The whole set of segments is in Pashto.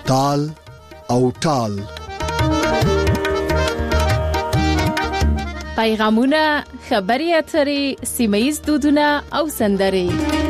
تال او ټال. پیغامونه، خبري اترې، سیمه‌ییز دودونه او سندرې.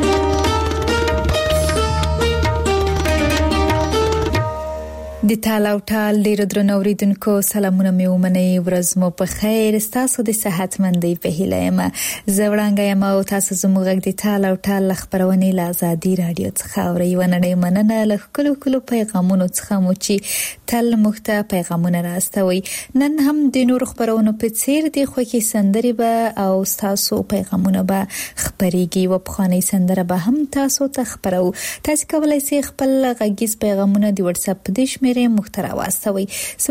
د تال او ټال ډیر درنو اوریدونکو سلامونه مې ومنئ. ورځ مو په خیر. تاسو د صحتمندۍ په هیله یم. زه وړاندې یم او تاسو زموږ د تال او ټال خبرونه له آزادي رادیو څخه اورئ. وننه مننه له کلو پیغامونو څخه مو چې تل مخته پیغامونه راستوي. نن هم د نور خبرونو په څیر د خوږی سندرې به او تاسو پیغامونه به خبريږي او په خاني سندره به هم تاسو ته خبرو. تاسو کولای شئ خپل غږیز پیغامونه د واتس اپ د شمیرې محتوا واستوي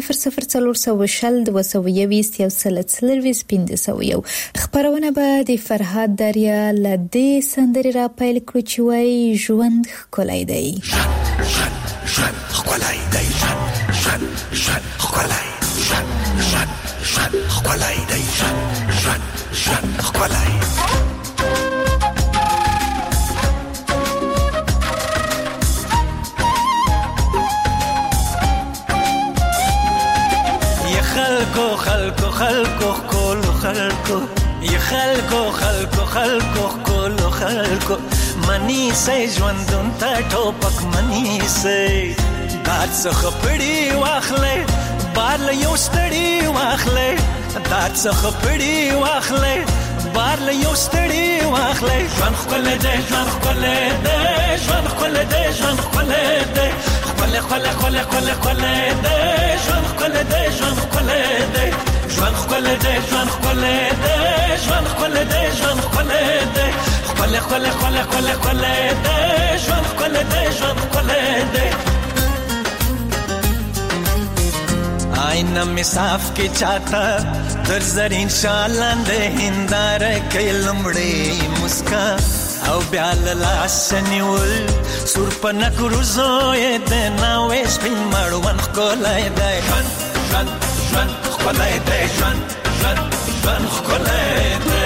00420 خبرونه به د فرهاد دریا لدې سندرې را پیل کړو چې وای ژوند ښکلی دی. ژوند ښکلی دی. ژوند ښکلی. ژوند ښکلی دی. ژوند ښکلی. خلکو کولو خلکو ی خلکو منی سي ژوندون ته ټوپک منی سي دات څخه پړی واخلې بار یو ستړی واخلې دات څخه پړی واخلې بار یو ستړی واخلې ژوند خپل دې ژوند خپل دې ژوند خپل دې ژوند خپل دې خپل دې ژوند خپل دې ژوند خپل دې ژوند خپل دې ژوند خپل دې ژوند خپل دې ژوند خپل دې خپل دې ژوند خپل دې ژوند خپل دې آئینه می صاف کی چاہتا در زرین شالان دے ہندار کئی لمڑی مسکا او بیال لاسنیول سور پنک روزوی دے ناویش پین مروان خکولائی دے ژوند خکولائی دے ژوند خکولائی دے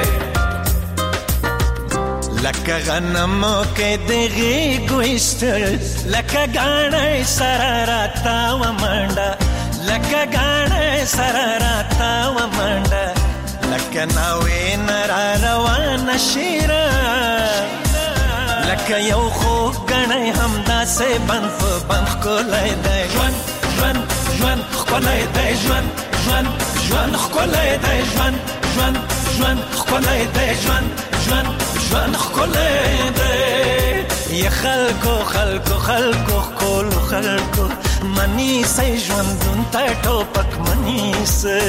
لکه غنمو کې دغه ګوشتل لکه غاڼې سراراتا و منډه لکه غاڼې سراراتا و منډه لکه ناوې نرا روان شیرا لکه یو خو غاڼې همدا سه بند په بند کولای دی ژوند کولای دی ژوند کولای دی ژوند کولای دی ژوند خکولی دی ی خلکو کولو خلکو منی سی ژوندون ته ټوپک منی سی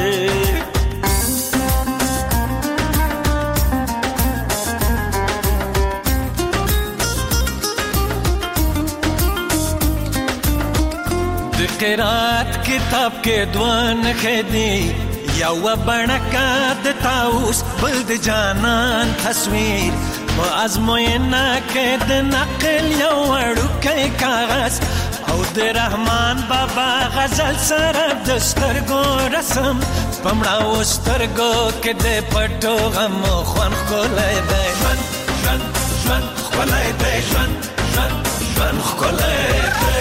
د قرات کتاب کې دوان خدي یو بڼکا د تاوس بل د جانان تصویر په ازموینه کې د نقل یو وړوکی کاغذ او د رحمان بابا غزل سره د سترګو رسم پمړاو سترګو کې د پټو غم خوان ښکلی دی ژوند ښکلی دی ژوند ښکلی دی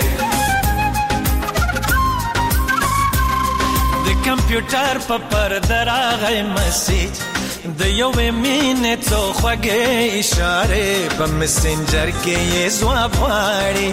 کمپیوټر په پرده راغی مسیج د یوې مینې څو خوږې اشارې په مسنجر کې یې ځواب غواړي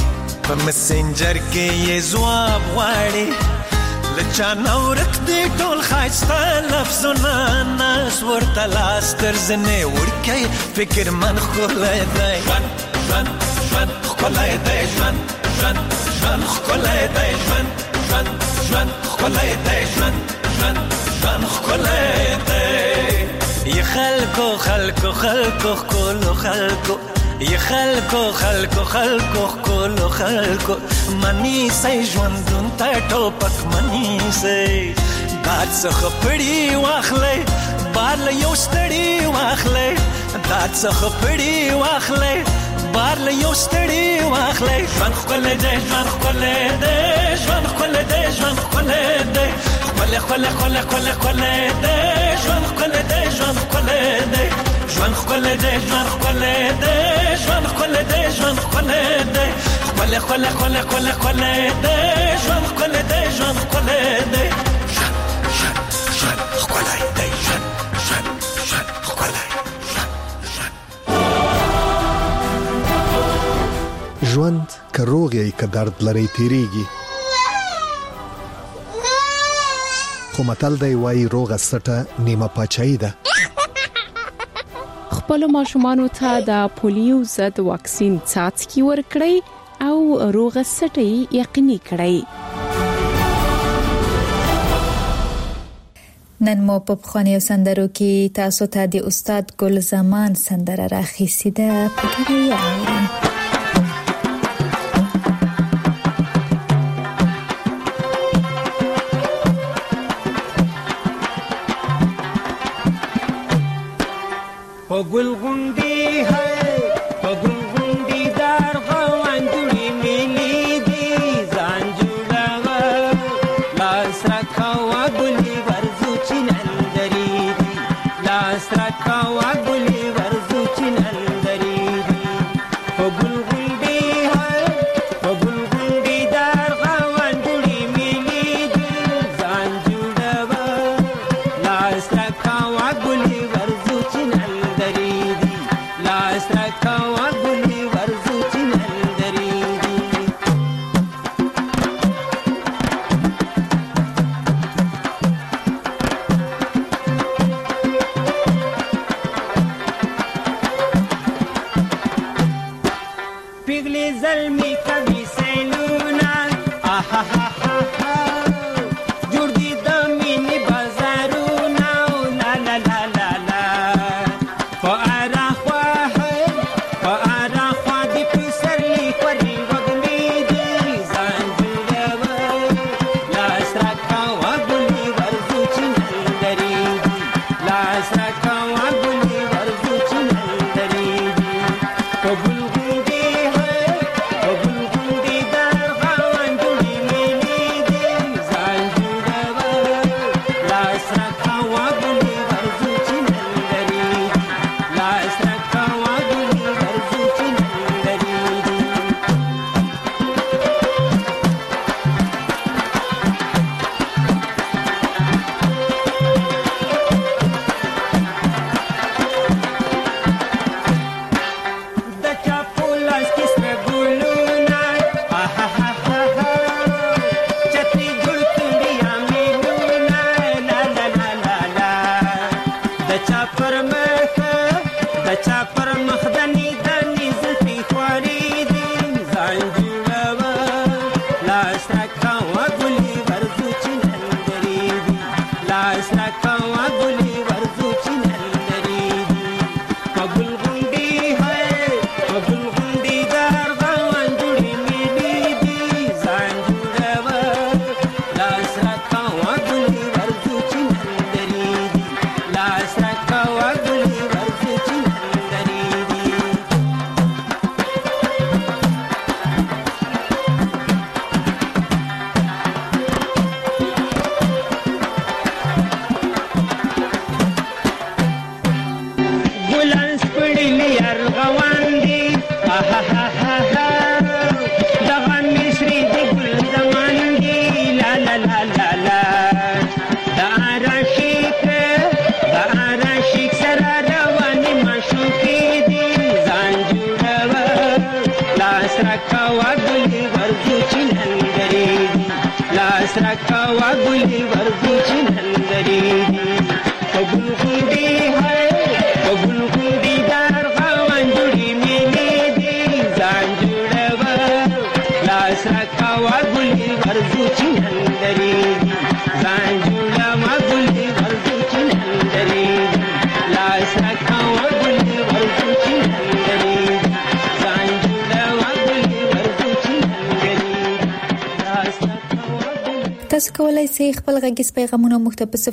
له چا نه ورک دی ټول ښایسته لفظونه ناز ورته لاس تر زنې وړکی فکر من ښکلی دی ژوند ښکلی دی ژوند ښکلی دی ژوند خکولی دی ژوند خکولی دی ی خلکو کولو خلکو ی خلکو کولو خلکو منی سی ژوندون ته ټوپک منی سی دات څخه پړی واخلې بار یو ستړی واخلې دات څخه پړی واخلې بار یو ستړی واخلې ژوند خپل دی ژوند خپل دی ژوند خپل دی ژوند خپل دی خپل دی ژوند خپل دی ژوند خپل دی ژوند خپل دی ژوند خپل دی ژوند خپل دی ژوند خپل دی خله خله خله خله خله ده ژوند خله ده ژوند خله ده ژوند خله ده ژوند خله ژوند که روغ یې که درد لري تیریږي، خو متل دی وایي روغه سټه نیمه پاچاهي ده. خپل ماشومانو ته د پولیو ضد واکسین څاڅکي ورکړئ او روغه سټه یقیني کړئ. نن مو په پخوانیو سندرو کې تاسو ته د استاد ګل زمان سندره راخیستې ده. پکې یې گل غنڈی ہے گل غنڈی دار غوان جوڑی ملی دی زان جوڑا لاس رکھوا گلی ورزو چنندری دی لاس رکھوا گلی ورزو چنندری دی گل غنڈی ہے گل غنڈی دار غوان جوڑی ملی دی زان جوڑا لاس رکھوا گلی ورزو چنندری تاسو کولای شئ خپل غږیز پیغامونه مخ ته په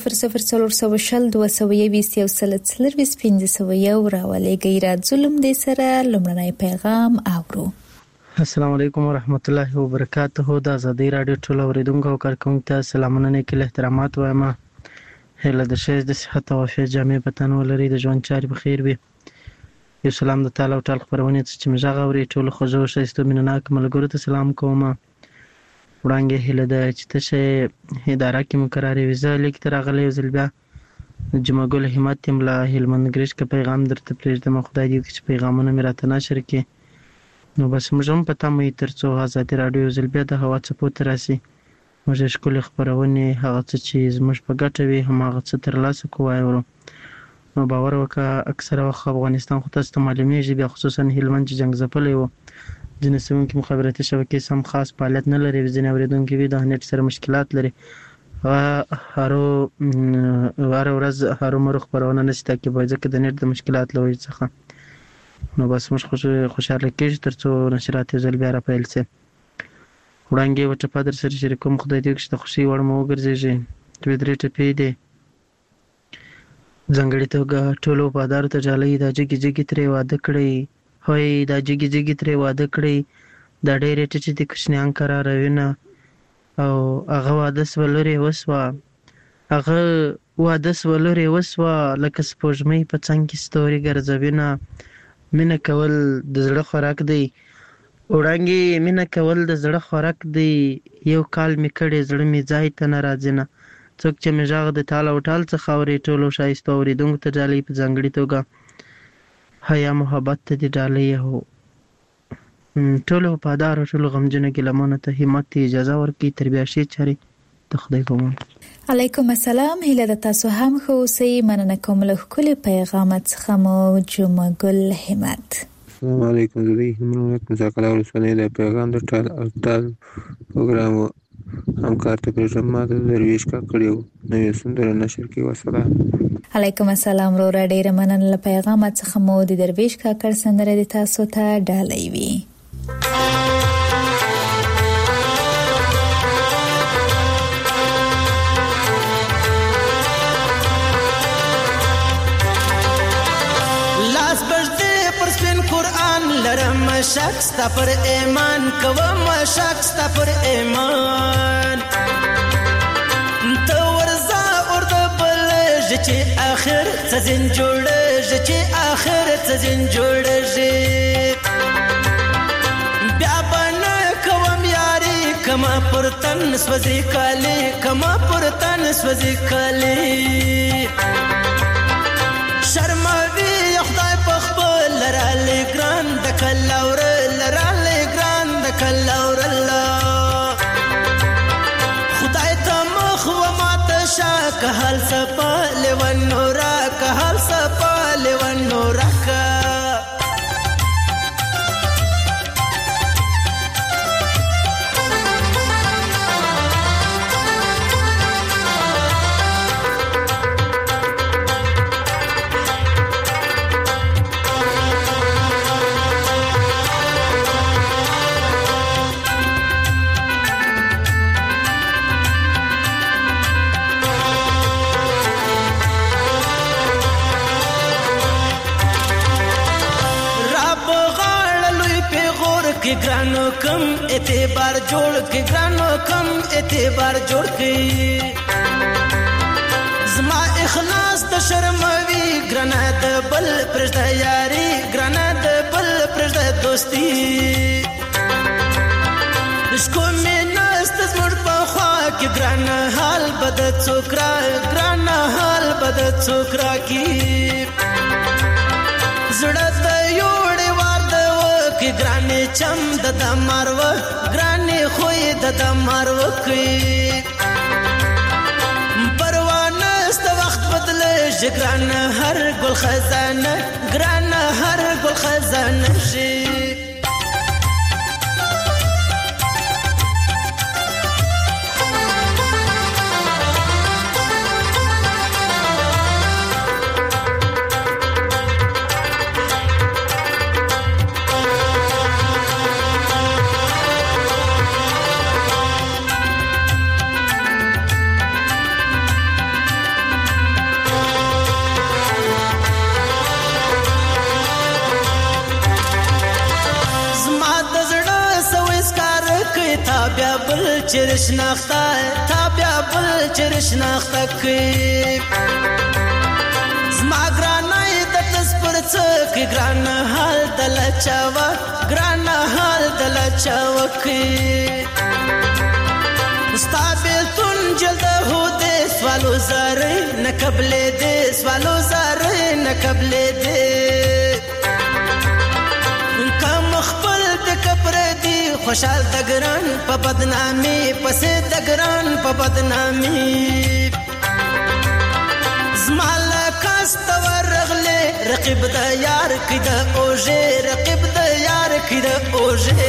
0040222015 راولېږئ. راځو دې سره لومړنی پیغام اورو. السلام علیکم ورحمت الله وبرکاته. د ازادي رادیو ټول اوریدونکو او کارکونکو ته سلامونه نیکه احترامات وایم. هله د شه د صحت او عافیت جامع پتن ولري، د ژوند چارې بخیر وي. یو سلام د تعالی او ټال خبرونه چې مزاغ اوري ټول خوځو شایسته مینناک ملګرو ته سلام کوم. وړاندې هله د چې تشه اداره کې مقرره ویزه لیک تر غلې وزل بیا جمع ګل همت تیم لا هلمند ګریش کا پیغام درته پرېږدم. خدای دې چې پیغامونه مې راته نشر کړي. نو بس موږ هم پته مې ترڅو آزادي رادیو وزل بیا د هوا څپو تر راسي موږ ښکلې خبرونه هغه څه چې زموږ په ګټه وي هم هغه څه ترلاسه کوو. نو باور وکړه اکثره وخت افغانستان خو تاسو ته معلومیږي بیا خصوصا هلمند چې جنگ ځپلی و ځینې سیمو کې مخابراتي شبکې سم خاص فعالیت نه لري. ځینې اورېدونکي وي د نت سره مشکلات لري. هر ورځ هرومرو خبرونه نشي تعقیبوي ځکه د نت د مشکلات له وجې څخه. نو بس موږ خوشحاله کېږو ترڅو نشرات یو ځل بیا راپیل شي. وړاندې یوه ټپه در سره شریکوم. خدای دې وکړي چې د خوښۍ وړ مو وګرځېږي. دوې درې ټپې دي. ځانګړې توګه ټولو وفادارو ته ډالۍ دا جګې جګې ترې واده کړی هوی دا جګې جګې ترې واده کړی دا ډېرې ټیټې دي کوچنیان قراروینه او هغه واده سوه لرې وسوه هغه واده سوه لرې وسوه لکه سپوږمۍ په څنګ کې ستوري ګرځوینه. مینه کول د زړه خوراک دی وړانګې مینه کول د زړه خوراک دی. یو کال مې کړی زړه مې ځای ته نه راځي نه څوک چې مې غږ د ټال او ټال څخه اوري ټولو ښایسته اورېدونکو ته ډالۍ په ځانګړې توګه حیا محبت ته دې ډالۍ هو ټولو وفادارو ټولو غمجنو ګیلمانو ته همت اجازه ورکړي تر بیا ښې چارې د خدای په امان. علیکم السلام. هیله د تاسو هم ښه اوسئ. مننه کوم له ښکلي پیغام څخه مو جمعه ګل همت. السلام علیکم. زه د هلمند مذاکره ولسوالۍ د پیغام د ټال او ټال پروګرام همکار ته پرېږدم. ما د درویش کاکړ یو نوې سندره نشر کړې. وسلام. علیکم السلام. وروره ډېره مننه له پیغام څخه مو د درویش کاکړ سندره د تاسو ته ډالۍ وي. لاس بجدې پر سپین قرآن لرم شک ستا پر ایمان کوم شک ستا پر ایمان ته ورځه اور د بلږي چې آخر څه ځین جوړږي چې آخر څه ځین جوړږي بیا بنه کوم یاري کما پر تن سوځي کالي کما پر تن سوځي کالي شرموي خدای په خپل لرالې ګران د کلاور لرالې ګران د کلاور الله خدای ته مخ و ماته شاک حل سپال و نورا که حل سپال و نورا که کې ګرانو کم اعتبار جوړ کې ګرانو کم اعتبار جوړ کې زما اخلاص د شرموي ګرانه د بل پرځه یاري ګرانه د بل پرځه دوستي شکو مې نست زموږ په خوا کې ګرانه حال بد څوکرا ګرانه حال بد څوکرا کې زړه د یوړې وار د کې ګرانې چم د دمارو ګرانې خوې د دمارو کې پروانه ست وخت بدله ګرانه هر ګل خزانه ګرانه هر ګل خزانه شي چرش ناخته تابیا بل چرش ناخته کی زما ګرانای د تسپ صبر څک ګران حال دل چاوا ګران حال دل چاوکي مستقبل تون جلد هو دے سوالو زاره نه قبل دے سوالو زاره نه قبل دے کم خپل د کبر دی خوشحال دګران په بدنامي پسې دګران په بدنامي زمال کاست ورغله رقیب د یار کده اوجه رقیب د یار کده اوجه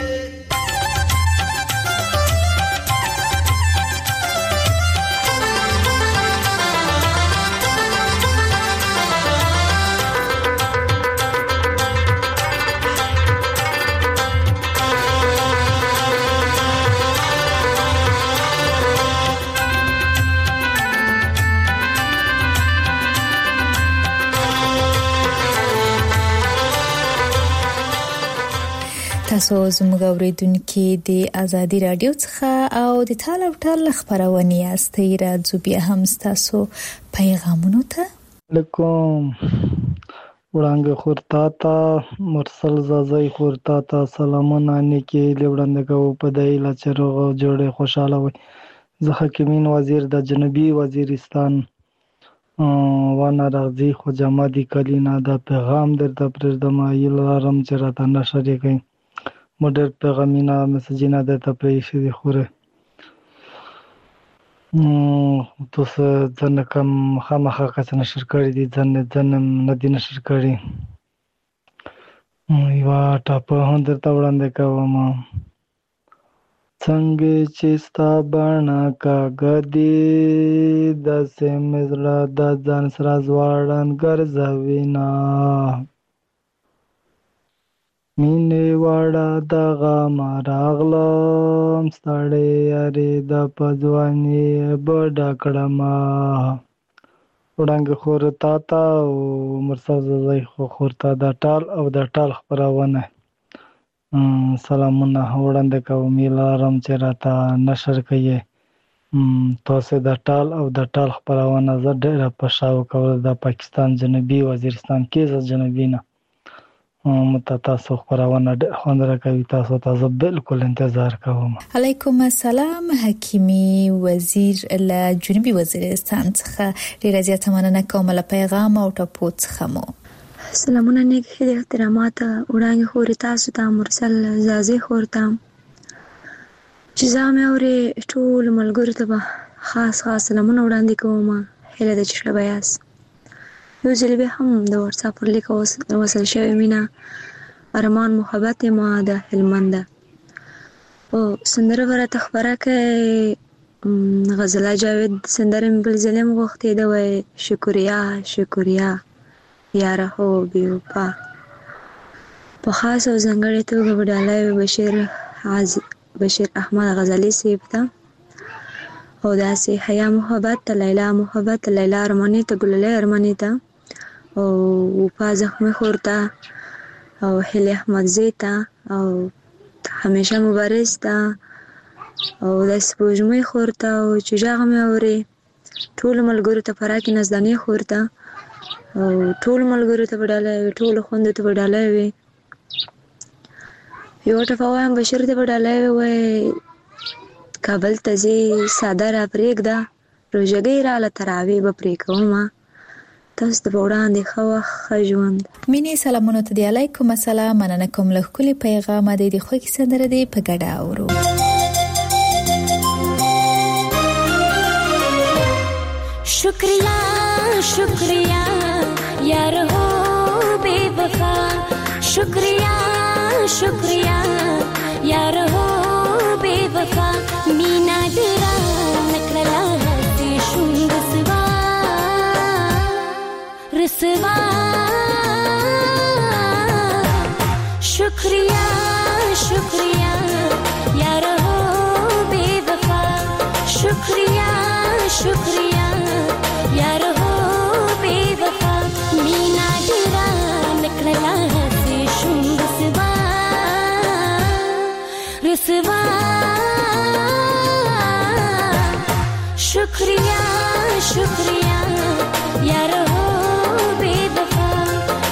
تاسو زموږ اوریدونکو د ازادي رادیو څخه او د ټالو ټال خبرونه یاستئ راځو بیا هم تاسو پیغامونو ته لکم وړاندې خورتا تا مرسل زازای خورتا تا سلامونه نیکی لوړندګو په دایله چروغ جوړه خوشاله وي زه حکیمین وزیر د جنوبي وزیرستان وانا راځي خو جمادي کلینا د پیغام درته پرېږدم ایلارم چې راته نشری کوي مډر پیغامینا مسجینا درته پرېښې دي خوره تاسو ځنه کوم خامخا کس نشر کړی دي ځنه ندی نشر کړی یو ټاپ هم درته وړاندې کوم څنګه چې ستا باڼه کاږدي داسې مې زړه د ځان سره ځوړند ګرځوینه مینې واړه دغه ما راغلم ستړی یارې د په ځواني بډه کړمه وړانګې خور تا ته او مرسل زازی خور ته د ټال او د ټال خپرونه سلامونه وړاندې کوم لارم چې راته نشر کوي تاسو د ټال او د ټال خپرونه زه ډېره په شاو کول د پاکستان جنوبي وزیرستان کې ز جنوبي نه تاسو خبرونه خوندره کوي تاسو ته بالکل انتظار کوم علیکم السلام حکیمی وزیر له جنوبي وزیرستان څخه ډیره زیاته مننه کوم له پیغام او ټاپو څخه مو سلامونه نیک هدي احترامات وړاندې خوري تاسو ته مرسل زازي خورته چې زامه اوري ټول ملګرو ته خاص سلامونه وړاندې کوم هله د چشبایاس یو ځل به هم د واتس اپ پر لیک وصل شوی مینا ارمان محبت ما د هلمند او سندره ورته خبره کوي غزل جاوید سندره بل ظلم وختي دا وای شکریا یاره هو بیوپا په خاص او ځنګړې توګه وډالای بشیر احمد غزالی سیب ته او داسې حیا محبت لیلا ارمانی ته ګلله ارمانی ته او وفا زخمی خورتا او هلی احمد زیتا او همیشه مبارز تا او داسې پوجمې خورتا او چې جاغ مې اوري ټول ملګرو ته پراکې نزدانې خورتا او ټول ملګرو ته وډالای ټول خوند ته وډالای وي یو ټفاوام بشیر ته وډالای وي کابل ته زی ساده را پرېږده روژګۍ راله تراوی به پرې کومه تاسو ته وړاندې ښه ژوند مینې سلامونه ته دی علیکم السلام مننه کوم له ښکلي پیغام د دې خوږې سندره دی په ګډه اورو شکریہ یار ہو بے وفا شکریہ یار ہو بے وفا مینا ډیرا نکړلا دې شوم رسوا شکریہ یار ہو بے وفا شکریہ یار ہو بے وفا مینا ډیرا نکړلا دې شوم رسوا شکریہ یار ہو بے وفا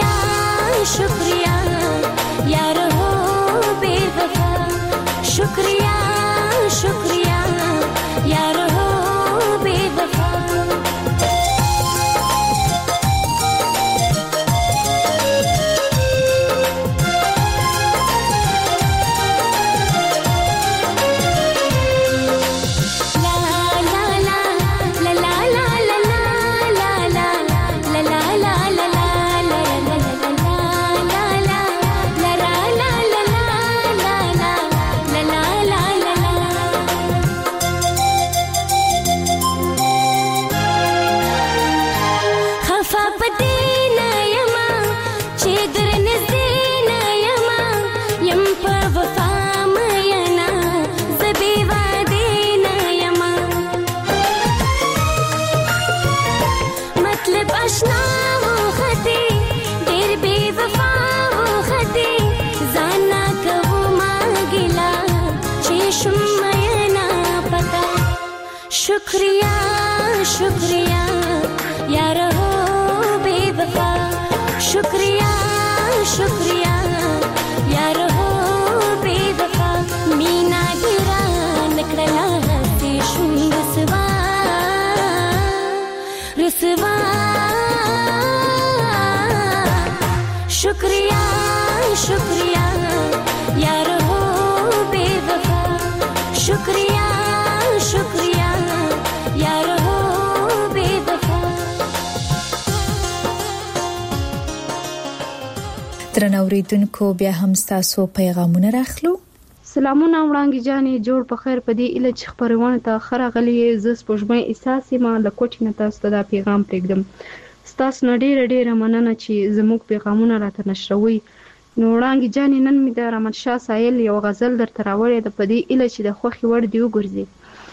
शुक्रिया शुक्रिया यार हो बेवफा शुक्रिया शुक्रिया यार हो बेवफा शुक्रिया शुक्रिया यार हो बेवफा शुक्रिया शुक्रिया यार हो बेवफा मीना गिरा नकड़ला हसी शुंगसवा रुसवा शुक्रिया शुक्रिया यार हो बेवफा शुक्रिया शुक्रिया यार हो बेवफा درنو اوریدونکو بیا هم تاسو پیغامونه راخلو. سلامونه وړاندې جانې جوړ په خیر په دې اله چې خبرونه ته خره غلي ز سپوږمۍ احساسي ما لکوټی نه تاسو ته دا پیغام پرېږدم. ستاسو نه ډېره مننه چې زموږ پیغامونه راته نشروي. نو وړاندې جانې نن مې د رحمت شاه سایل یو غزل درته راوړې ده په دې اله چې د خوښې وړ دی وګرځي.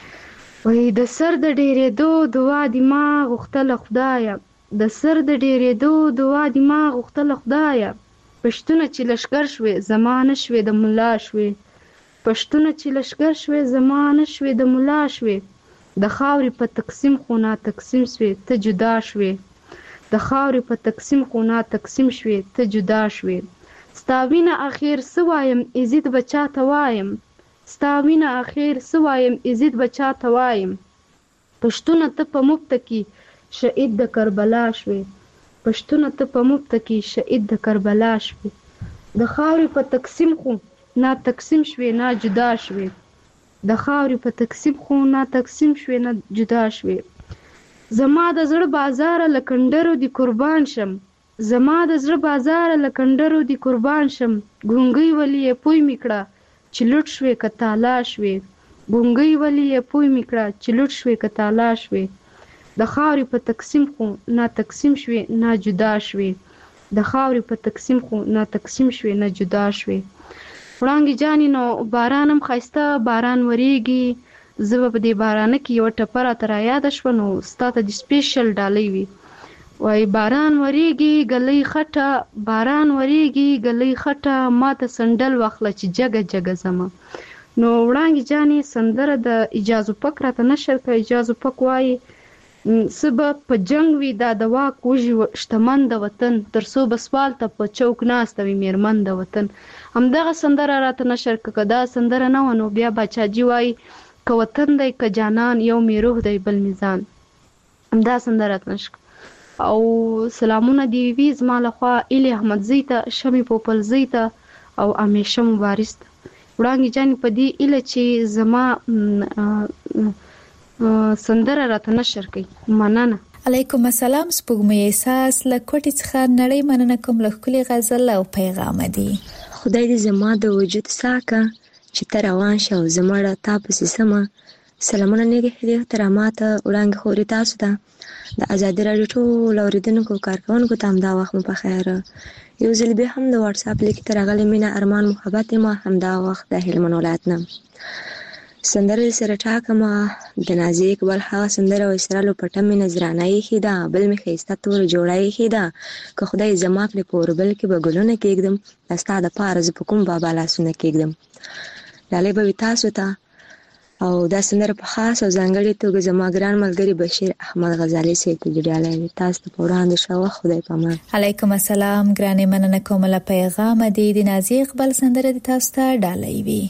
وای د سر د ډېرېدو دعا دې ما غوښتله خدایه د سر د ډېرېدو دعا دې ما غوښتله خدایه پښتونه چې لشکر شوې زمانه شوې د ملا شوې پښتونه چې لشکر شوې زمانه شوې د ملا شوې د خاورې په تقسیم خو نا تقسیم شوې ته جدا شوې د خاورې په تقسیم خو نا تقسیم شوې ته جدا شوې ستا وینه اخر څه وایم عزت به چاته وایم ستا وینه اخر څه وایم عزت به چاته وایم پښتونه ته په مفته کې شهید د کربلا شوې پښتونه ته په مفته کې شهید د کربلا شوې د خاورې په تقسیم خو نا تقسیم شوې نا جدا شوې د خاورې په تقسیم خو نا تقسیم شوې نا جدا شوې زما د زړه بازار لکندرو دی قربان شم زما د زړه بازار لکندرو دی قربان شم ګونګي ولی پوی میکړه چې لټ شوې کتالا شوې ګونګي ولی پوی میکړه چې لټ شوې کتالا شوې د خاورې په تقسیم خو نا تقسیم شوې نا جدا شوې د خاورې په تقسیم خو نا تقسیم شوې نا جدا شوې وړانګې جانې نو باران هم ښایسته باران وریږي زه به په دې بارانه کې یوه ټپه راته رایاده شوه نو ستا ته د سپیشل ډالۍ وي وای باران وریږي ګلۍ خټه باران وریږي ګلۍ خټه ما ته سندل واخله چې جګه جګه زما نو وړانګې جانې سندره د اجازو پک راته نشر کړه اجازو پک وایي سبا په جنگ وی دا د واک وژي شتمن د وطن تر څو بسوال ته په چوک ناسته وي میرمن د وطن همدغه سندره راته نشر کړه دا سندره نه ونو بیا باچاجي وایي که وطن دی که جانان یو می روح دی بل میزان همدا سندره راته نشر او سلامونه دی وی زما لخوا ایلی احمدزی ته شمی پوپلزی ته او امیشه مبارز ته وړانګې جانې په دې ایله چې زما سندره راته نشر کوي مننه علیکم السلام سپوږمۍ احساس له کوټې څخه نړۍ مننه کوم له ښکلي غزل او پیغام دی خدای دې زما د وجود ساکه چې ته روان شه او زما تا پسې سمه سلامونه نیږي هدي احترامات وړاندې خوري تاسو ته د ازادي راډیو ټول اوریدونکو کارکونکو ته همدا وخت مو په خیر یو ځل به هم د واتس اپ لیک ته راغلی مینه ارمان محبت ما همدا وخت د هلمند ولایت نه سندره سره ټاکمه د نازي اقبال هغه سندره او اسرالو پټه مې نظرانه یې خیدا بل مې خيسته تور جوړای خیدا که خدای زما کړې پوربل کې به ګلونه کېږدم استا د پارز په کوم بابا لاسونه کېږدم لاله به تاسو ته او دا سندره په خاص او ځانګړې توګه زما ګران ملګری بشیر احمد غزالي صاحب ته ډالۍ تاسو ته په وړاندې شوه. خدای پامان. علیکم السلام ګرانې، مننه کوم له پیغام دې د نازي اقبال سندره د تاسو ته ډالۍ وي.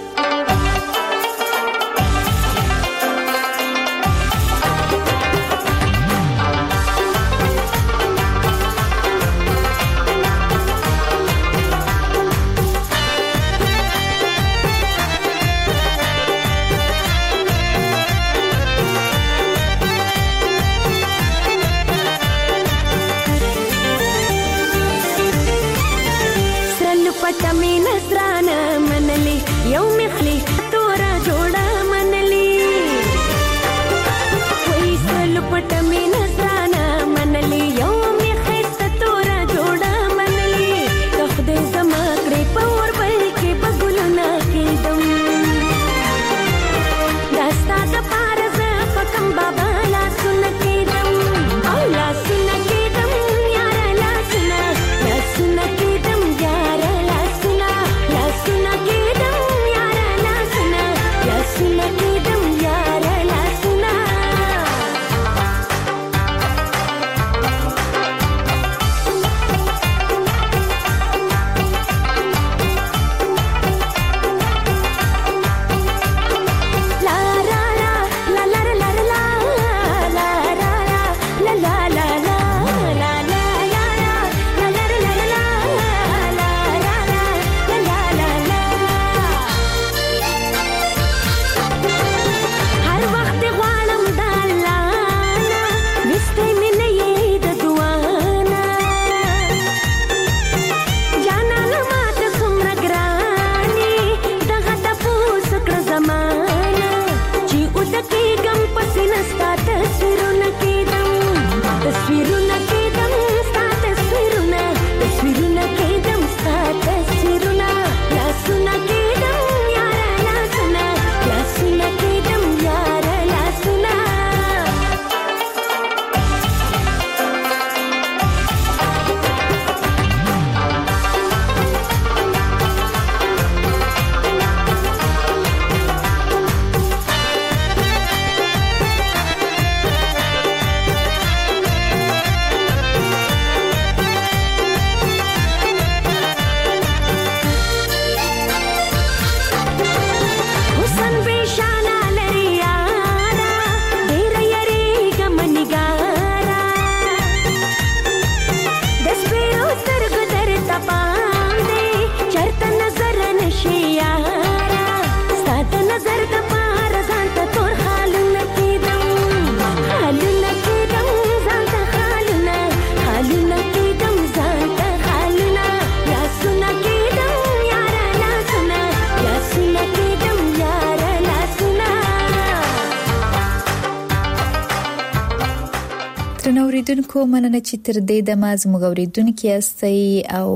اوریدونکو مننه چې تر دې د ما زموږ اوریدونکو یاستئ او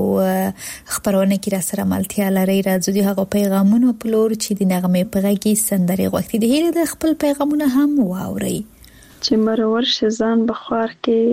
خبرونه کې را سره ملتیا لري. راځو د هغه پیغامونو په لور چې د نغمې په غږی سندري غوښتي د هیله د خپل پیغامونه هم واوري. چې مرور شزان بخوار کې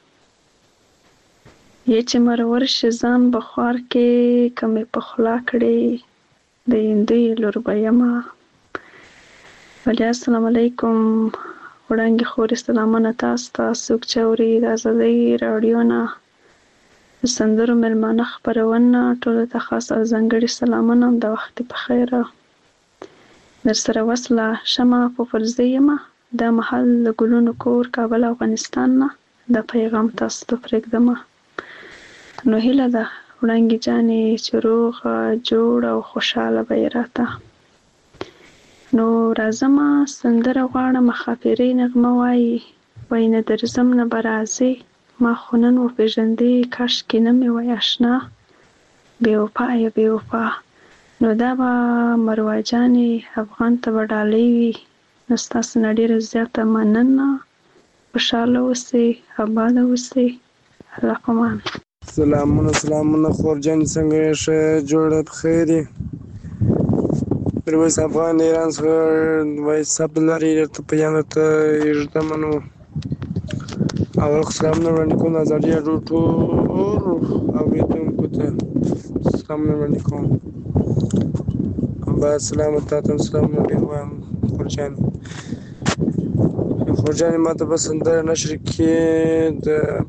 چې مرور شزان بخوار کې کمه په خلا کړي د اندې لور بیاما. ولی السلام علیکم وړاندې خور سلامونه تاسو ته څوک چوري د ازادۍ رادیو نه سندرو ملمانه خبرونه ټول ته خاص او ځانګړي سلامونه د وخت په خیر در سره وصله شمه په فرضیمه د محل ګلونو کور کابل افغانستان نه د پیغام تاسو ته پرېږدم. نو هیله ده وړاندې جانې چې روغ جوړ او خوشاله به راته. نو راځم سندره غواړم خاطرې نغمه وایي وینه درځم نه برازي ما خونن و پیژندې کاش کې نه مې وای آشنا بې وفا یا بې وفا. نو دا به مروه جانې افغان ته به ډالۍ وي. نو ستاسو نه ډېره زیاته مننه. خوشاله اوسئ اباده اوسئ. الله پامان. سلامونه خور جان څنګه یې ښه جوړه بخیر یې. میرویس افغان ایران څخه وایي سب لري درته پیغام ته ږدم. نو اول سلامونه وړاندې کوم د ازادي راډیو ټول اورېدونکو ته سلامونه وړاندې کوم. باید سلام ته هم سلامونه ډېر وایم. خورجانې ماته په سندره نشر کې د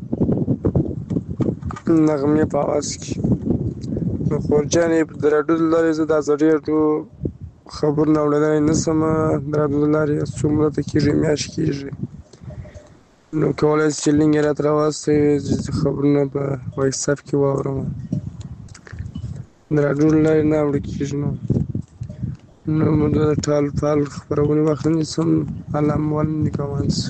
نغمې په اواز کې. نو خورجانې د راډیو له لارې زه د ازادي راډیو خبرونه اورېدلی نه شم. د راډیو له لارې څو موده کېږي، میاشت کېږي. نو کولی شئ چې لینک یې راته راواستوئ چې خبرونه په وایساپ کې واورم. د راډیو له لارې نه اورېدل کېږي. نو د ټال پال خپرونې وخت نه نیسم. الله مول نیکوان شي.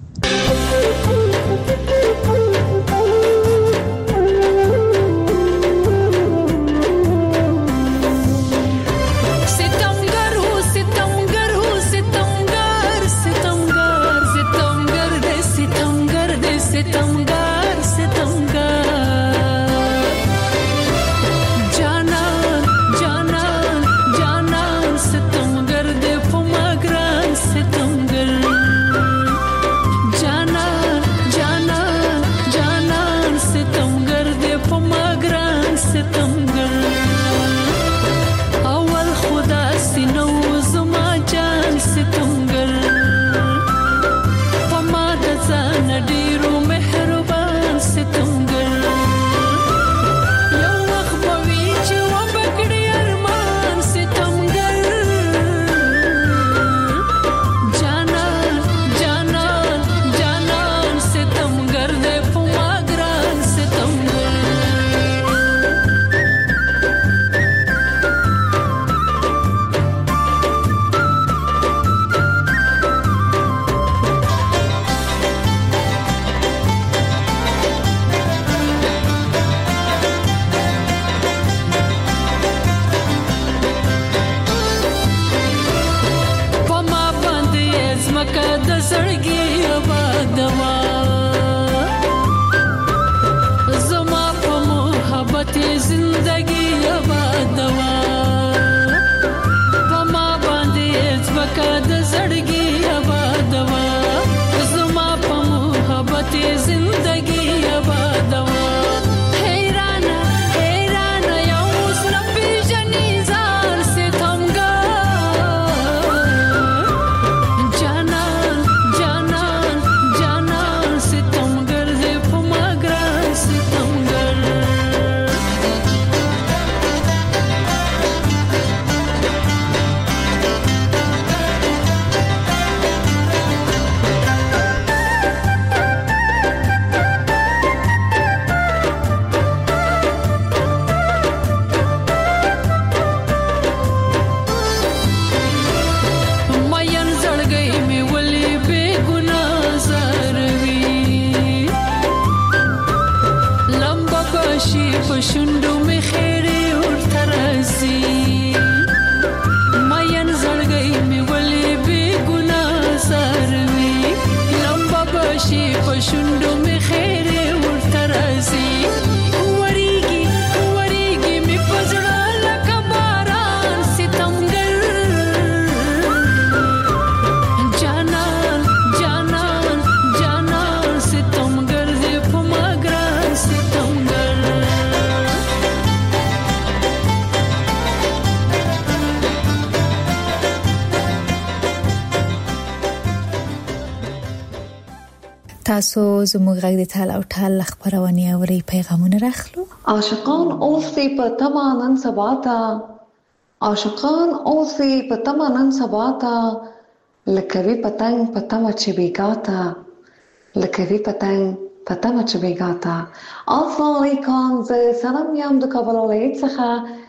تاسو زموږ غږ د ټال او ټال خبرونه اوري پیغامونه راخلو. عاشقان اوسې په تمه نن سبا ته، عاشقان اوسې په تمه نن سبا ته، لکوي پتنګ په تمه چې بیګاته، لکوي پتنګ په تمه چې بیګاته. السلام علیکم، زه سلام یم د کابل ولایت څخه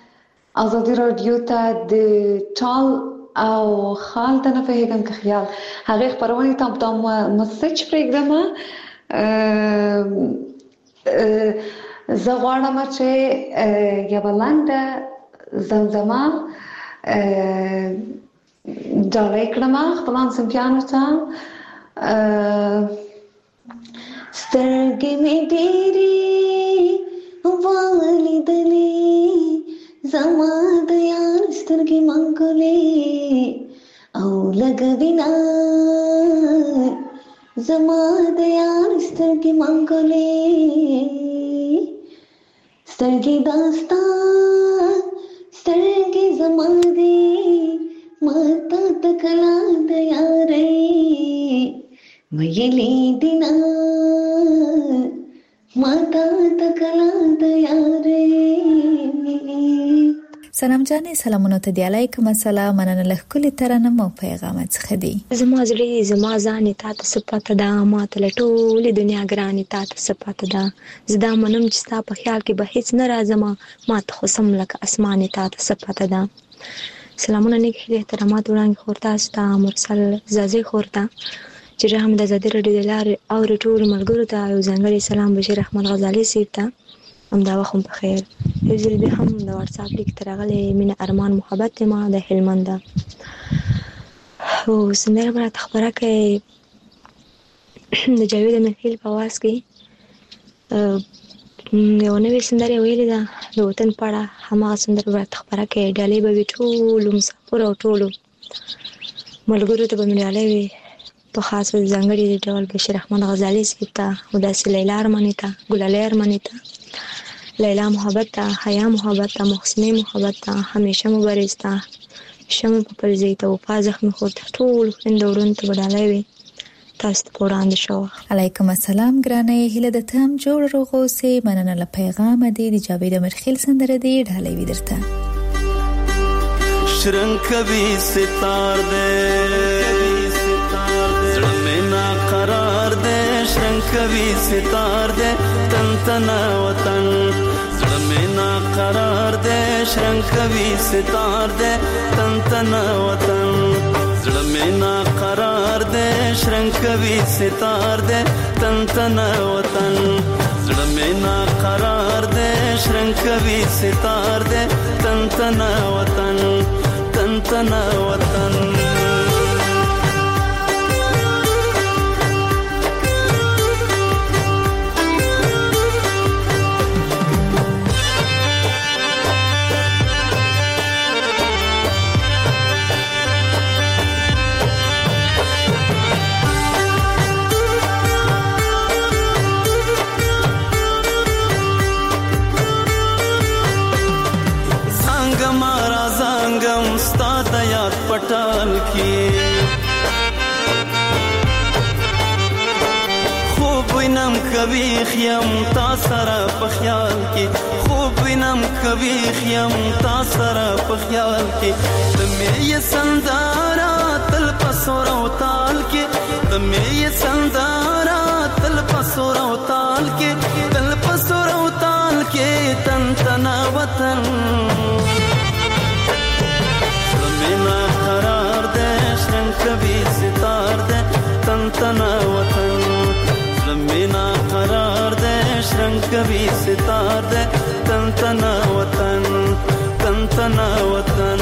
ازادي رادیو ته د ټال او خال ته نه فهمم که خیال هغه خبرونه ته په مسج پروګرام زه غواړم چې یو لاندې زمزمه ډالۍ کړم خپل سمپیانو ته. سترګې مې ډېرې ولیدلې، زما د یار سترګې منګولې او لګوینا، زما د یار سترګې منګولې، سترګې داستا سترګې زما دې ماته تکلا د یارې ویلې دینا ماتا تکلا د یارې. سلام جانې سلامونه ته دی علیکم السلام مننه له کلی ترنم او پیغام څخه دی. زما زړه زما ځان ته صفات ده ما ته ټول دنیا ګرانې ته صفات ده زدا منم چې تا په خیال کې به هیڅ نه راځم ما ته خو سم لکه اسمان ته صفات ده. سلامونه نیک هیله احترامات وړاندې خورتا ستا مرسل زازي خورتا چې رحم د زادي رډي دلار او ټول ملګرو ته یو ځانګړي سلام بشیر احمد غزالي سیب ته هم دا وخت په خیر. یو ځل به هم د واتس اپ لیک ترغلې مینه ارمان محبت ما د هلمند او سندره برات خبره کوي د جاوید مخیل په واس کې یو نوې سندره ویلې ده د وطن پاړه همغه سندره برات خبره کوي ډالې به ټول مسافر او ټول ملګرو ته به مړاله وي په خاص ځانګړي ډول بشیر احمد غزالي سپتا او داسې لیلا ارمانی ته ګلالي ارمانی ته لیلا محبت ته حیا محبت ته محسنه محبت ته همیشه مبارزتا شمه په پرځې ته او په ځخ مخ ټول اندورون ته بدلای وي تاسو په وړاندې شو. علیکم السلام ګرانه هله د تم جوړ روغو سه مننه له پیغام دی د جاوید مرخیل سندره دی ډالې وی درته شرنګ کوي ستار دې زړه مې نا قرار دې شرنګ کوي ستار دې تن تن وطن زړه مې نا قرار دې شرنګ کوي ستار دې تن تن وطن زړه مې نا قرار دې شرنګ کوي ستار دې تن تن وطن زړه مې نا قرار دې شرنګ کوي ستار دې تن تن وطن تن تن وطن. پټال کې خوب وینم کوي خیم تا سره په خیال کې خوب وینم کوي خیم تا سره په خیال کې د مې سندارا تل پسور او تال کې د مې سندارا تل پسور او تال کې تل پسور او تال کې تن تن وطن مینا قرار دے شرنگ کبھی ستار دے تن تن وطن مینا قرار دے شرنگ کبھی ستار دے تن تن وطن تن تن وطن.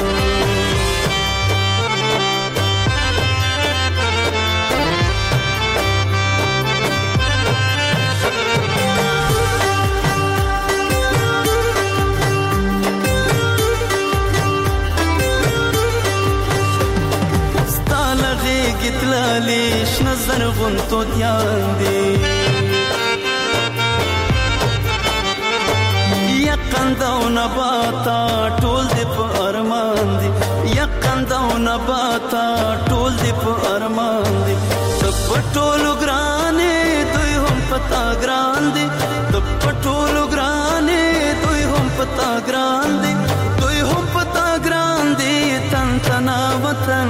گتلالی شنظر غنتو دیان دی یقند او نباتا ټول دی په ارمان دی یقند او نباتا ټول دی په ارمان دی پټولو ګرانې دوی هم پتا ګران دی پټولو ګرانې دوی هم پتا ګران دی دوی هم پتا ګران دی تن تنا وطن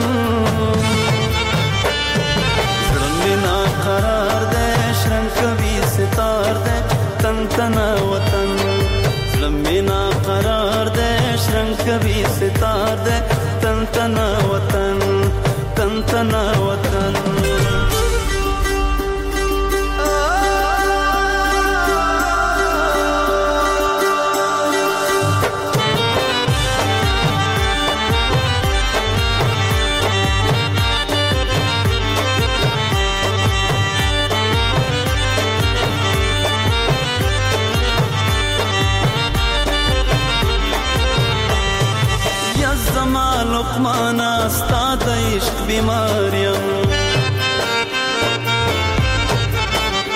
مینا قرار دے شرنگ کبھی ستار دے تن تن وطن مینا قرار دے شرنگ کبھی ستار دے تن تن وطن تن تن وطن. لقمانا ستا د عشق بیماریم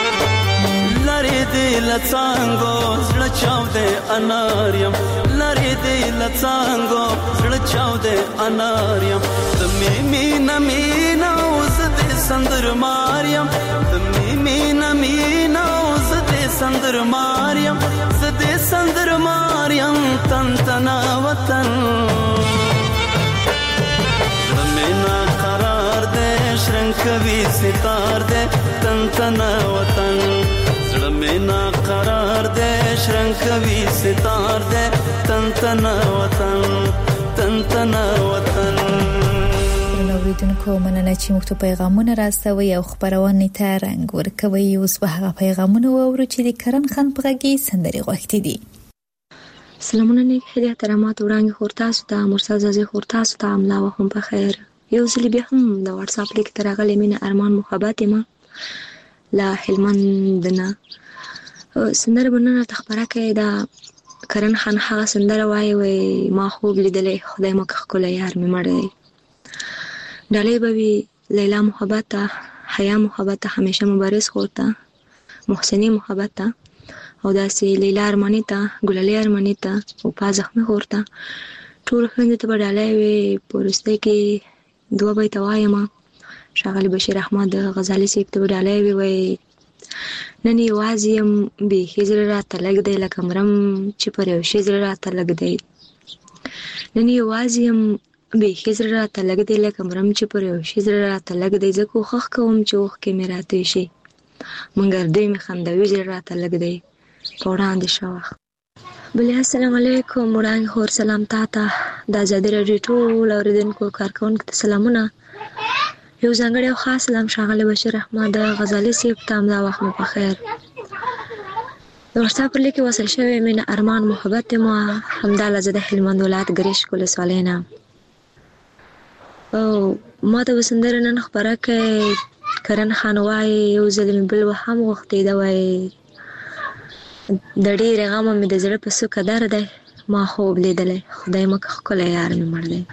لری دی لڅانګو زړه چاو دې اناریم لری دې لڅانګو زړه چاو دې اناریم د مینا مینا اوس دې سندر ماریم د مینا مینا اوس دې سندر ماریم زدې سندر ماریم تن تنا وطن مینا قرار دې شرنګ کوي ستار دې تن تنا وطن زړه مینا قرار دې شرنګ کوي ستار دې تن تنا وطن تن تنا وطن. اوریدونکو مننه چې موږ ته پیغامونه راستوي او خبرونه ته رنګ ورکوي. اوس به هغه پیغامونه واورو چې د کرن خان په غږی سندري غوښتي دي. سلامونه نیک هدیه ترامات وړاندې خور تاسو ته مرسل زازي خور تاسو ته املا وهم په خیر. یو ځل بیا هم د واتس اپ لیک ترغلې مینه ارمان محبت ما لا هلمندنا سندره بننه تخبره کې دا کرن خان هغه سندره وای ما خوب لیدلې خدای مکه کوله یار می مړ دی ډالۍ بوي لیلا محبت حیا محبت همیشه مبارز خورتا محسنی محبت او داسې لیلا ارمانی ته ګلالي ارمانی ته او پازخمه خورتا ټول خويندې ته ډالۍ وي پرسته کې دوه بیت وایم شاغلی بشیر احمد غزالی سیب ته ډالۍ وي نن یوازیم به هجر را تلګ دی لکه مرم چې پر یو شی زړه را تلګ دی نن یوازیم به هجر را تلګ دی لکه مرم چې پر یو شی زړه را تلګ دی زکو خخ کوم چې وخ کې میراته شي مونږ دې می خندوي زړه را تلګ دی پوراند شوخ بل السلام علیکم وړاندې خور سلام تاته د آزادی رادیو ټول اوریدونکو کارکونکو ته سلامونه. یو ځانګړی او خاص سلام شاغلی بشیر احمد غزالی سیب ته املا وخت مو په خیر. د واتساپ پر لیک وصل شوی مینه ارمان محبت ما همداله زه د هلمند ولایت ګریش ولسوالۍ نه او ما ته وسندره نن خبره کې کرن خان وای یو ځل بل وهم وختي دا وای د ډېر غم مې د زړه په سکه درد ما خوب لیدلې خدای مکه کوله یار مې مړ دی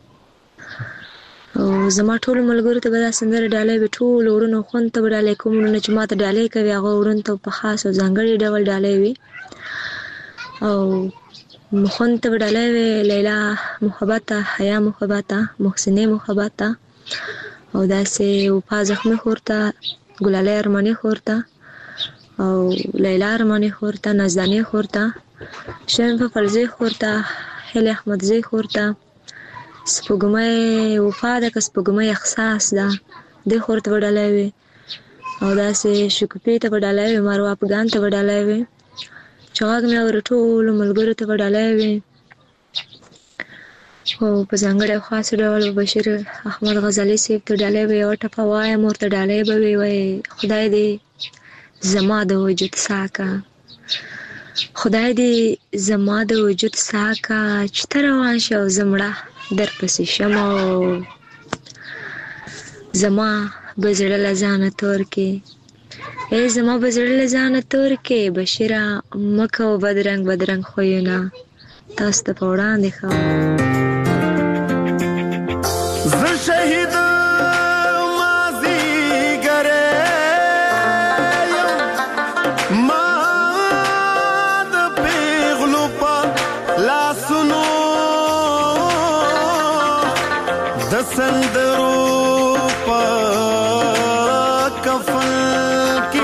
او زما ټول ملګرو ته به دا سندره ډالۍ به ټول ورونو خون ته به ډالۍ کوم نو چې ما ته ډالۍ کوي هغه ورون ته په خاص او ځانګړي ډول ډالۍ وي او خون ته به ډالۍ وي لیلا محبت حیا محبت محسنی محبت او داسې وفا زخمي خورته ګلالي ارماني خورته او لیلا ارماني خورته نازداني خورته شین په فرزي خورته هله احمدزي خورته سپوږمۍ وفا ده که سپوږمۍ احساس ده د خورته وډالای وي او داسې شکوپی ته وډالای وي ماروا افغان ته وډالای وي چاغ مې ورټول ملګرو ته وډالای وي او په ځانګړي خاص ډول بشیر احمد غزالی سیب ته وډالای وي او ټپه وای مورته ډالای به وي خدای دې زما د وجود ساکا خدای دې زما د وجود ساکا چې تر روان شو زمړه در پسې شمو زما بزړه لزانه تور کې ای زما بزړه لزانه تور کې بشیره مکه او بدرنګ بدرنګ خوینه تاسو ته وړاندې خو ز شهید مازی ګره ما د پیغلو په لاسونو د سندرو په کفن کې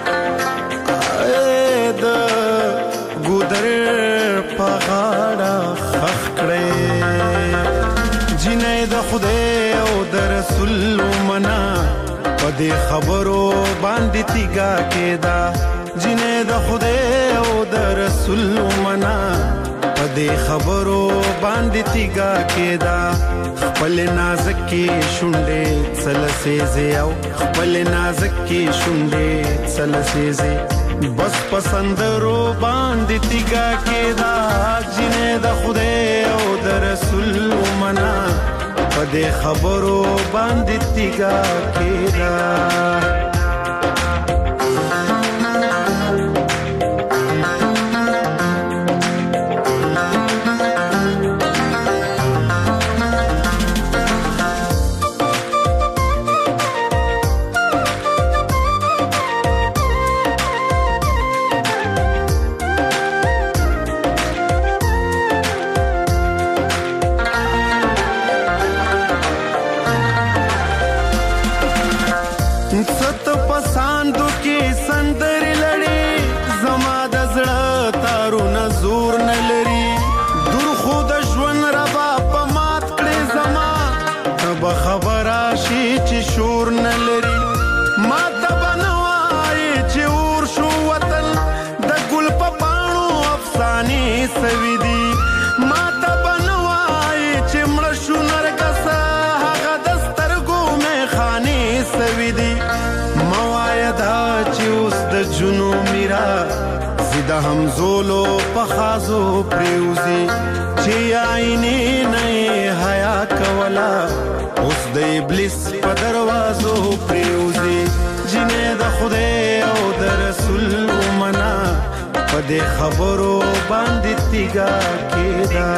د ګودر په غاړه خخ کړې جنې د خدای او د رسول منا په دې خبرو باندې تیګه کېدا جنې د خدای او د رسول منا په دې خبرو باندې تیګه کېدا خپل نازک کی شونډې سلسېزه او خپل نازک کی شونډې سلسېزه بس پسندرو باندې تیګه کېدا جنې د خدای او د رسول منا په دې خبرو باندې تیګه کېدا پخازو پریوزی چې عینې نه حیا کولا اوس د ابلیس په دروازو پریوزی جنې د خدای او د رسول ومنا په دې خبرو باندې تیګا کېدا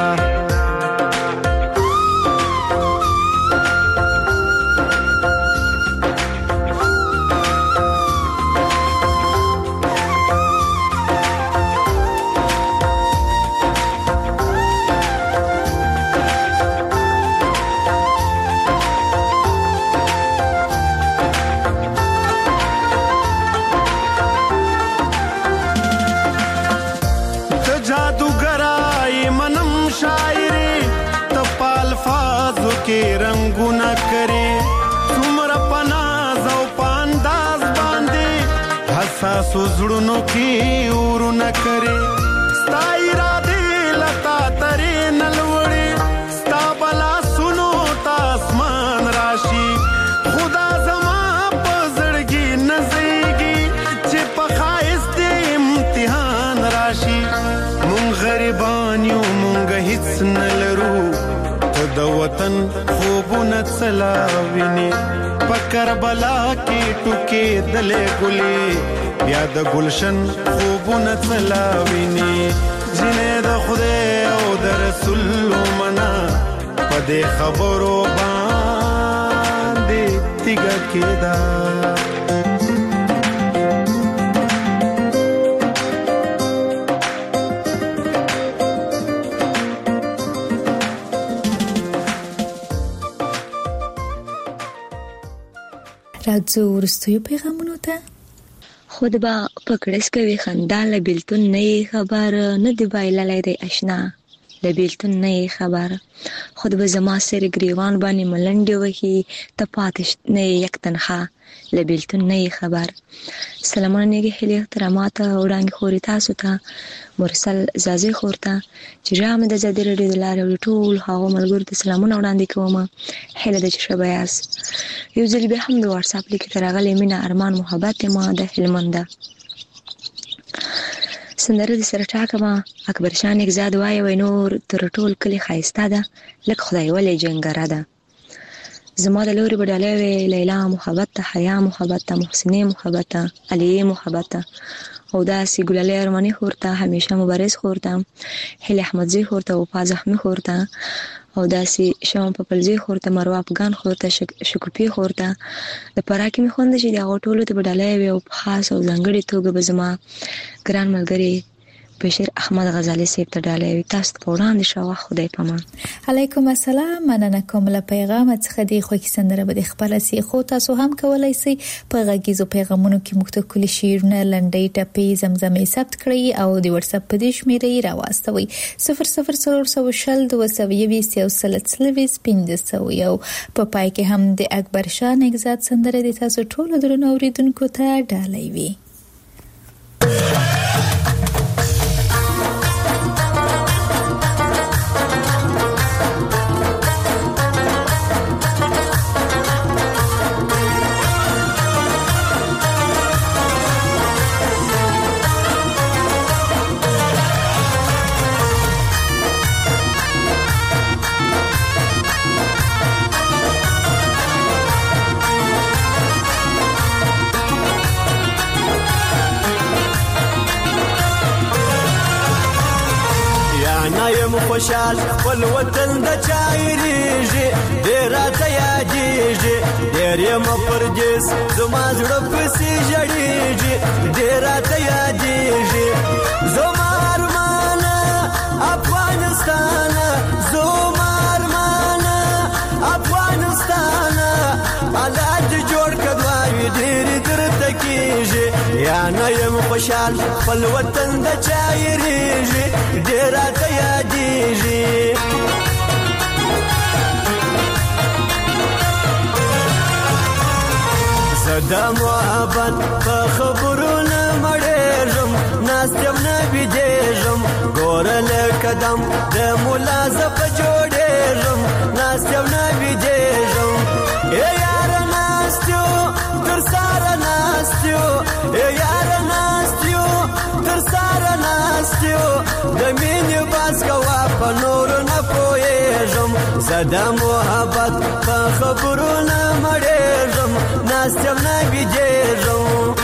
کې رنگونه کرے څومره پناز او پانداز باندې حساس زړونو کې ورونه کرے ستا اراده لتا ترې نلوړې ستا بلا سنو تا اسمان راشي خدا زما په زړګي نزيږي چې په خایست امتحان راشي مونږ غریبان یو مونږ هیڅ نلرو د وطن خوبونه څلاوینه په کربلا کې ټوکې دلې ګلې بیا د گلشن خوبونه څلاوینه جنې د خدای او د رسول منا په دې خبرو باندې تیګه کېدا راځو ورستیو پیغامونو ته. خود با پکړس کوي خندا لبیلتون نه خبر نه دی بایللای دی آشنا لبیلتون نه خبر خود به زما سر گریوان باندې ملنډي وهي ته پاتش نه یک تنها لبیلتون نه خبر سلامونه نیګه هلي احترامات وړاندې خوري تاسو ته مرسل زازي خورته چې جام د زدي رډي دلاره ټول هغه ملګرو ته سلامونه وړاندې کوم هله د شبياس یو ځل به هم د واتس اپ لیک ترغلې مینا ارمان محبت ما د هلمنده سندره د سره ټاکما اکبر شان اگزاد وای و نور تر ټول کلی خایسته ده لکه خدای ولې جنګره ده زما د لوري بداله وی لیلا محبت حیا محبت محسنه محبت علی محبت او دا سی ګلالي ارمانی خورته همیشه مبارز خورته هله احمدزی خورته او پازخمی خورته او دا سی شوم په پلزی خورته مروا افغان خورته شکوپی خورته د پراکی می خوند چې دا غټولو ته بداله وی او خاص او ځنګړي توګه به زما ګران ملګری بشیر احمد غزالی سیب ته ډالې تاسو په وړاندې شو خدای پامان علیکم السلام مننه کوم له پیغام څخه دی خو کی سندره به خپل سی خو تاسو هم کولای شئ په غږیزو پیغامونو کې مختلف شیرونه لنډۍ ټپې زمزمې ثبت کړئ او د واتس اپ په دې شمیرې راوستوي 00402020 یو په پای کې هم د اکبر شان اگزاد سندره د تاسو ټول درنو اوریدونکو ته ډالۍ وي خوشال خپل وطن د چایریږي ډیر ته یادېږي ډیر یم پردیس زما زړه پسې جړېږي ډیر ته یادېږي زما ارمان افغانستان زما ارمان افغانستان حالات جوړ کړوي ډیر درته کېږي یا نه یم خوشال خپل وطن د چایریږي ډیر ته یادېږي زدا محبت په خبرونه مړېږم ناستم نه بيدېږم ګورل قدم د مولا زپ جوړېږم ناستم نه بيدېږم ای یار ناستو تر سره ناستو ای یار ناستو تر سره ناستو مینې باز کوا په نور نه پوهېږم زه د محبت په خبرو نه مړېږم ناست یم نه بیدېږم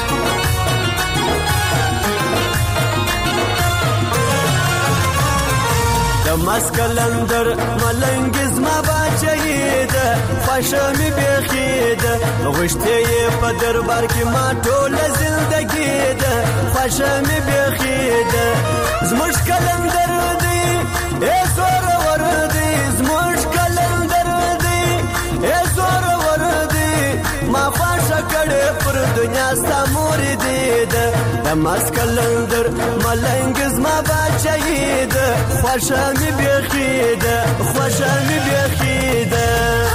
د مسکلندر ملنګ زما باچهی ده خوښه مې بیخي ده غوښتې یې په دربار کې ما ټوله زندګي ده خوښه مې بیخي ده زموږ کلندر دی ای زورور دی زموږ کلندر دی ای زورور دی ما خوښه کړې پر دنیا ستا مور دی ده د مسکلندر ملنګ زما باچهی ده خوښه مې بیخي ده خوښه مې بیخي ده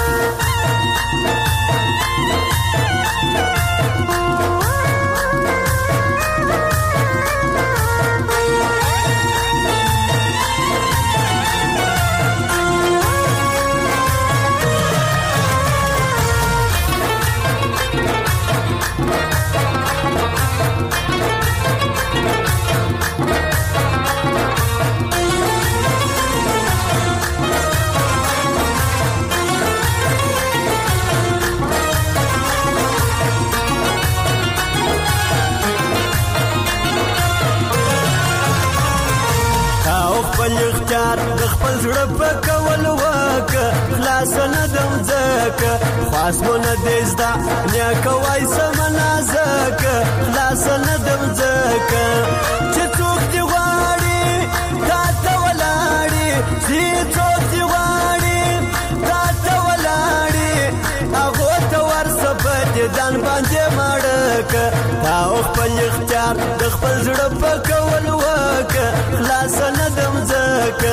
د خپل زړه په کول وکه خلاص نه دم ځکه خواستونه دې زده نیکه وای سمه نازکه خلاص نه دم ځکه چې څوک دې غواړي تا ته ولاړي چې څوک دې غواړي تا ته ولاړي هغو ته ورسه په دیدن باندې مړکه تا خپل اختیار د خپل زړه په کول وکه خلاص نه دم ځکه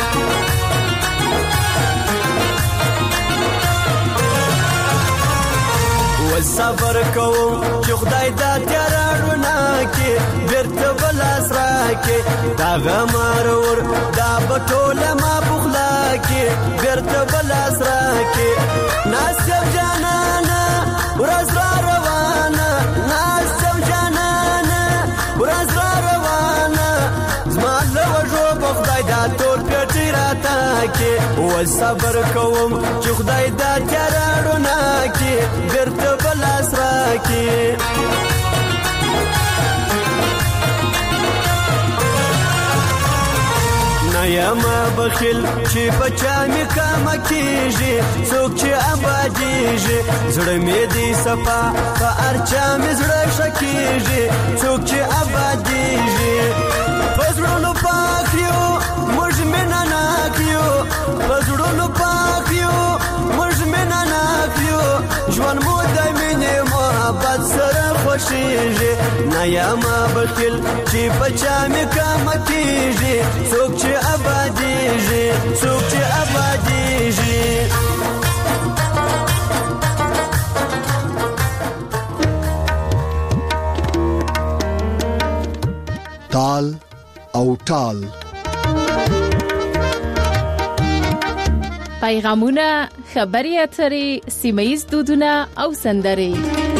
صبر کوم چې خدای دا تیاره رڼا کې بېرته به لاس راکړي دغه مرور دا به ټوله ما بخلا کې بېرته به لاس راکړي ناست یم جانانه ورځ را روانه ناست یم جانانه ورځ را روانه زما له وږو به خدای دا تور پیټۍ راته صبر کوم چې خدای دا تیاره رڼا کې بېرته به لاس راکړي نه یم بخیل چې په چا مې کمه کېږي څوک چې ابادېږي زړه مې دی صفا په هر چا مې زړه ښه کېږي څوک چې ابادېږي په زړونو پاک یو موږ مینه ناک یو په زړونو پاک یو موږ مینه ناک یو ژوند مو د مینې محبت سره خوښېږي نه یم بخیل چې په چا مې کمه کېږي څوک چې ابادېږي څوک چې ابادېږي تال او ټال پیغامونه خبري اترې سیمه‌ییز دودونه او سندرې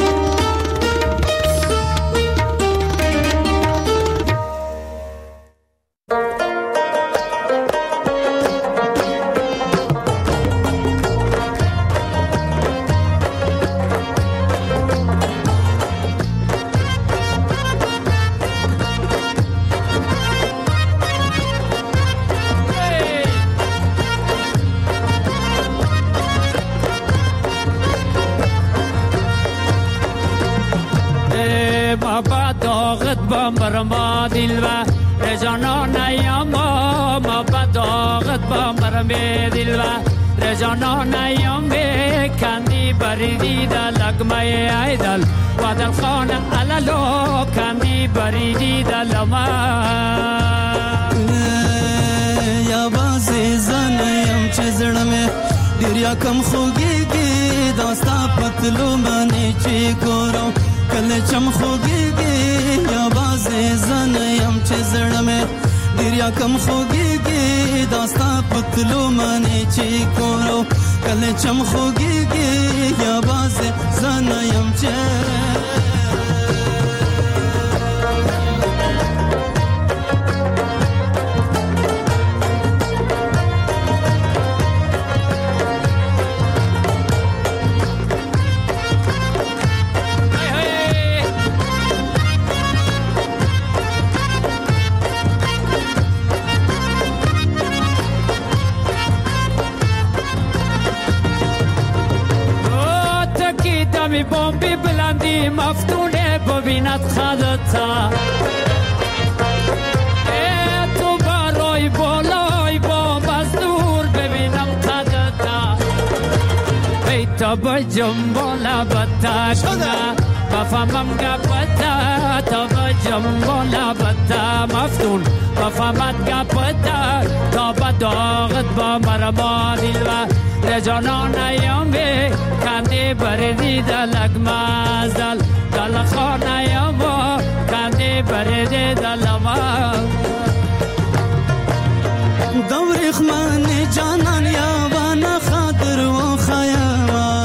مرما دلوا رجانا نیاما ما بداغت با مرمه دلوا رجانا نیامه کندی بریدی دا لگمه ایدل و دل خانه علالو کندی بریدی دا لما یا بازی زنیم چه زرمه دیریا کم خوگی گی داستا پتلو منی چی کورو کل چم خوگی گی یا بازی زنیم چه زرمه دیریا کم خوگی گی داستا پتلو منی چی کورو کل چم خوگی گی یا بازی زنیم چه بمبی بلندی مفتونه ببیند خدتا تو برای بالای بمب از دور ببینم خدتا ای تا بجم بالا بتا بفهمم گپتا تا بجم بالا بتا مفتون بفهمت گپتا تا بداغت با مرما دیلوا رجانان ایامی کندی بردی دلگ مازل دل خان ایاما کندی بردی دل ما دورخ من جانان یابان خاطر و خیاما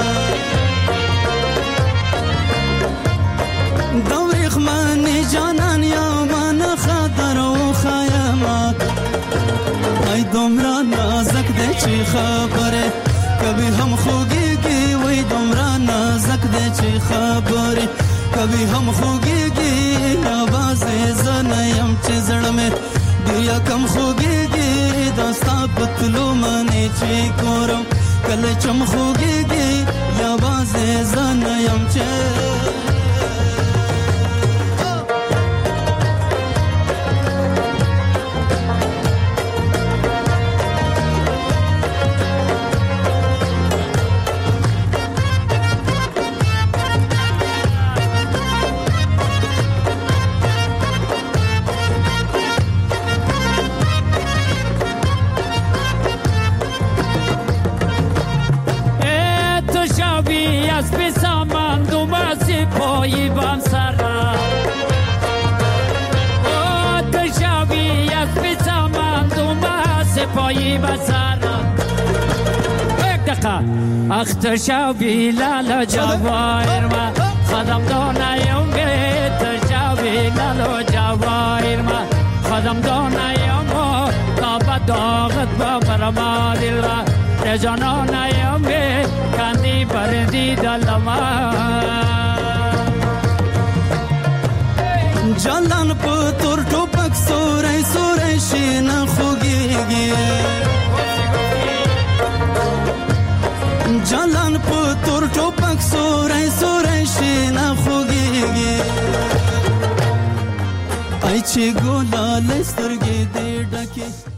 دورخ من جانان یابان خاطر و خیاما ای دمرا نازک ده چی خبره کبھی ہم خوگی گی وی دمرا نازک دے چی خبره کبھی ہم خوگی گی آواز زنیم چی زڑ میں دیا کم خوگی گی داستا پتلو منی چی کورم کل چم خوگی گی آواز زنیم چی پایی بام سرا او تشاوی از بیتامان دوما سپایی بسرا یک دقیقه اختشاوی لالا جواهر ما خدم دانایم به تشاوی لالا جواهر ما خدم دانایم تا بداغت با مرما دل را رجانانایم به کندی بردی دل ما جلان پتور ټوپک سورې سورې شین خوږيږي جلان پتور ټوپک سورې سورې شین خوږيږي ای چې ګولال سترګې دې ډکه